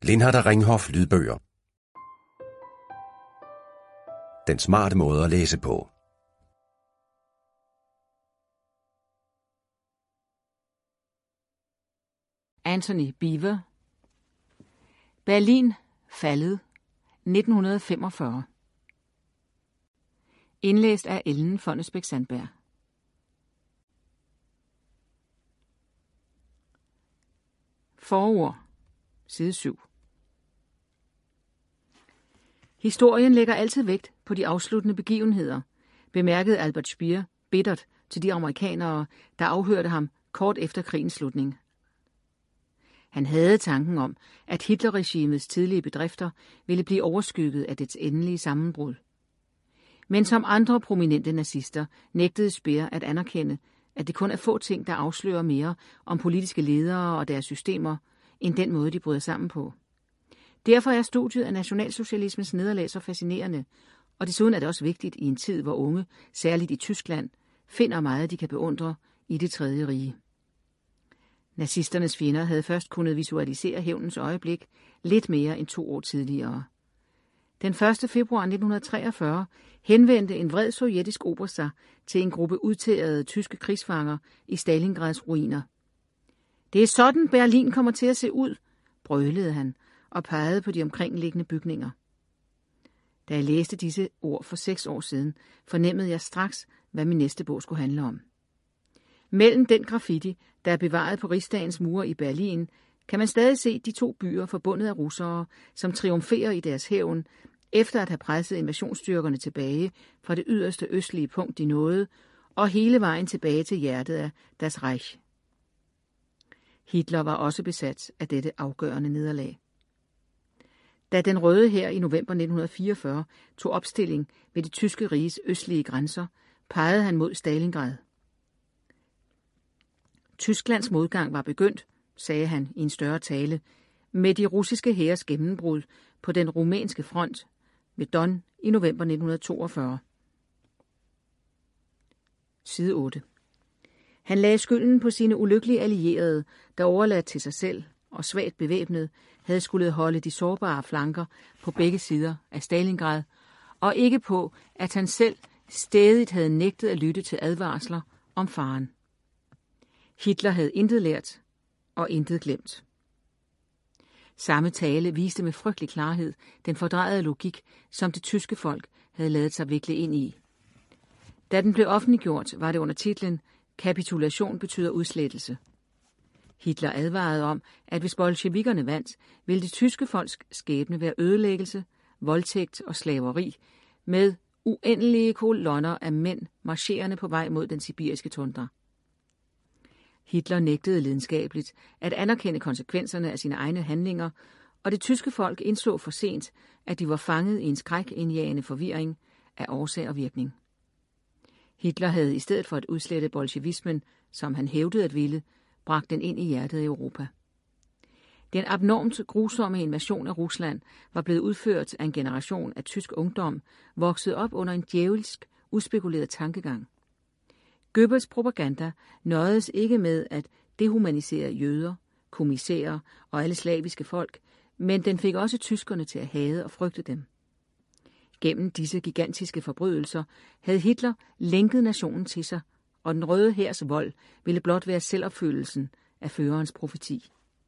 Lindhardt Ringhof lydbøger. Den smarte måde at læse på. Antony Beevor. Berlin faldet 1945. Indlæst af Ellen Fonnesbech-Sandberg. Forord. Side 7. Historien lægger altid vægt på de afsluttende begivenheder, bemærkede Albert Speer bittert til de amerikanere, der afhørte ham kort efter krigens slutning. Han havde tanken om, at Hitlerregimets tidlige bedrifter ville blive overskygget af dets endelige sammenbrud. Men som andre prominente nazister nægtede Speer at anerkende, at det kun er få ting, der afslører mere om politiske ledere og deres systemer, end den måde, de bryder sammen på. Derfor er studiet af nationalsocialismens nederlag så fascinerende, og desuden er det også vigtigt i en tid, hvor unge, særligt i Tyskland, finder meget, de kan beundre i det tredje rige. Nazisternes fjender havde først kunnet visualisere hævnens øjeblik lidt mere end 2 år tidligere. Den 1. februar 1943 henvendte en vred sovjetisk oberst sig til en gruppe udtærede tyske krigsfanger i Stalingrads ruiner. Det er sådan, Berlin kommer til at se ud, brølede han og pegede på de omkringliggende bygninger. Da jeg læste disse ord for 6 år siden, fornemmede jeg straks, hvad min næste bog skulle handle om. Mellem den graffiti, der er bevaret på Rigsdagens mure i Berlin, kan man stadig se de 2 byer forbundet af russere, som triumferer i deres hævn, efter at have presset invasionsstyrkerne tilbage fra det yderste østlige punkt, de nåede, og hele vejen tilbage til hjertet af Das Reich. Hitler var også besat af dette afgørende nederlag. Da den røde hær i november 1944 tog opstilling ved det tyske riges østlige grænser, pegede han mod Stalingrad. Tysklands modgang var begyndt, sagde han i en større tale, med de russiske hæres gennembrud på den rumænske front ved Don i november 1942. Side 8. Han lagde skylden på sine ulykkelige allierede, der overladt til sig selv og svagt bevæbnet havde skulle holde de sårbare flanker på begge sider af Stalingrad, og ikke på, at han selv stædigt havde nægtet at lytte til advarsler om faren. Hitler havde intet lært og intet glemt. Samme tale viste med frygtelig klarhed den fordrejede logik, som det tyske folk havde ladet sig vikle ind i. Da den blev offentliggjort, var det under titlen "Kapitulation betyder udslettelse". Hitler advarede om, at hvis bolsjevikkerne vandt, ville det tyske folks skæbne være ødelæggelse, voldtægt og slaveri, med uendelige kolonner af mænd marcherende på vej mod den sibiriske tundra. Hitler nægtede lidenskabeligt at anerkende konsekvenserne af sine egne handlinger, og det tyske folk indså for sent, at de var fanget i en skrækindjagende forvirring af årsag og virkning. Hitler havde i stedet for at udslette bolsjevismen, som han hævdede at ville, bragt den ind i hjertet af Europa. Den abnormt grusomme invasion af Rusland var blevet udført af en generation af tysk ungdom, vokset op under en djævelsk, uspekuleret tankegang. Goebbels propaganda nøjedes ikke med at dehumanisere jøder, kommissærer og alle slaviske folk, men den fik også tyskerne til at hade og frygte dem. Gennem disse gigantiske forbrydelser havde Hitler lænket nationen til sig, og den røde hærs vold ville blot være selvopfyldelsen af førerens profeti.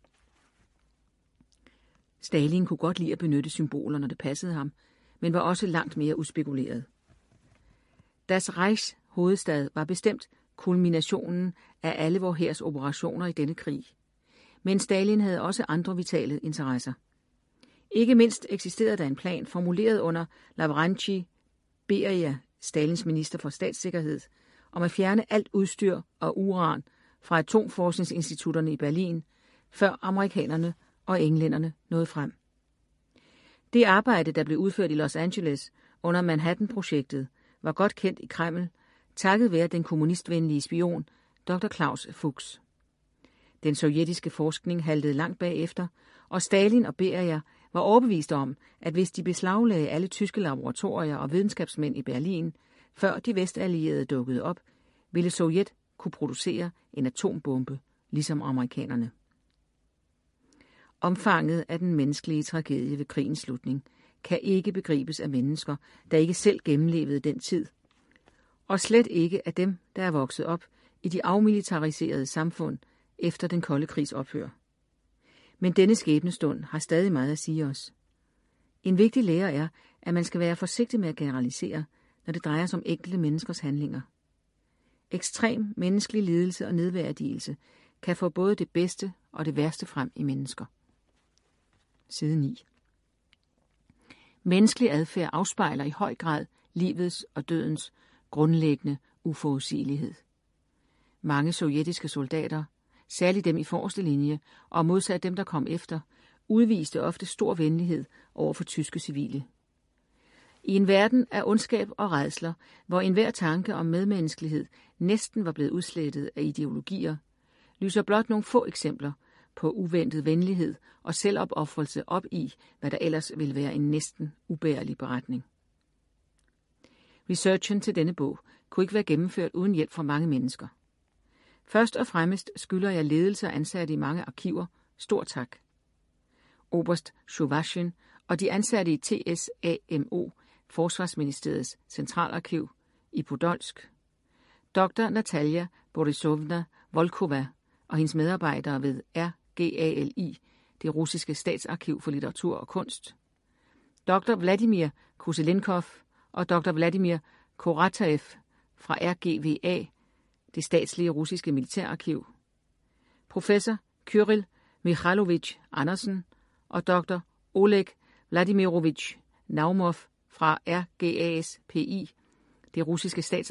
Stalin kunne godt lide at benytte symboler, når det passede ham, men var også langt mere udspekuleret. Das Reichs hovedstad var bestemt kulminationen af alle vor hærs operationer i denne krig. Men Stalin havde også andre vitale interesser. Ikke mindst eksisterede der en plan formuleret under Lavrentij Beria, Stalins minister for statssikkerhed, om at fjerne alt udstyr og uran fra atomforskningsinstitutterne i Berlin, før amerikanerne og englænderne nåede frem. Det arbejde, der blev udført i Los Angeles under Manhattan-projektet, var godt kendt i Kreml, takket være den kommunistvenlige spion Dr. Klaus Fuchs. Den sovjetiske forskning haltede langt bagefter, og Stalin og Beria var overbevist om, at hvis de beslaglagde alle tyske laboratorier og videnskabsmænd i Berlin, før de vestallierede dukkede op, ville Sovjet kunne producere en atombombe, ligesom amerikanerne. Omfanget af den menneskelige tragedie ved krigens slutning kan ikke begribes af mennesker, der ikke selv gennemlevede den tid, og slet ikke af dem, der er vokset op i de afmilitariserede samfund efter den kolde krigs ophør. Men denne skæbnestund har stadig meget at sige os. En vigtig lære er, at man skal være forsigtig med at generalisere, når det drejer sig om enkelte menneskers handlinger. Ekstrem menneskelig lidelse og nedværdigelse kan få både det bedste og det værste frem i mennesker. Side 9. Menneskelig adfærd afspejler i høj grad livets og dødens grundlæggende uforudsigelighed. Mange sovjetiske soldater, særligt dem i forreste linje, og modsat dem, der kom efter, udviste ofte stor venlighed over for tyske civile. I en verden af ondskab og rædsler, hvor enhver tanke om medmenneskelighed næsten var blevet udslettet af ideologier, lyser blot nogle få eksempler på uventet venlighed og selvopofrelse op i, hvad der ellers ville være en næsten ubærlig beretning. Researchen til denne bog kunne ikke være gennemført uden hjælp fra mange mennesker. Først og fremmest skylder jeg ledelse og ansatte i mange arkiver stor tak. Oberst Sjovashin og de ansatte i TSAMO, Forsvarsministeriets centralarkiv i Podolsk, Dr. Natalia Borisovna Volkova og hendes medarbejdere ved RGALI, det russiske statsarkiv for litteratur og kunst, Dr. Vladimir Kuselinkov og Dr. Vladimir Korataev fra RGVA, det statslige russiske militærarkiv, professor Kyril Mikhailovich Andersen og Dr. Oleg Vladimirovich Naumov fra RGASPI, det russiske statsarkiv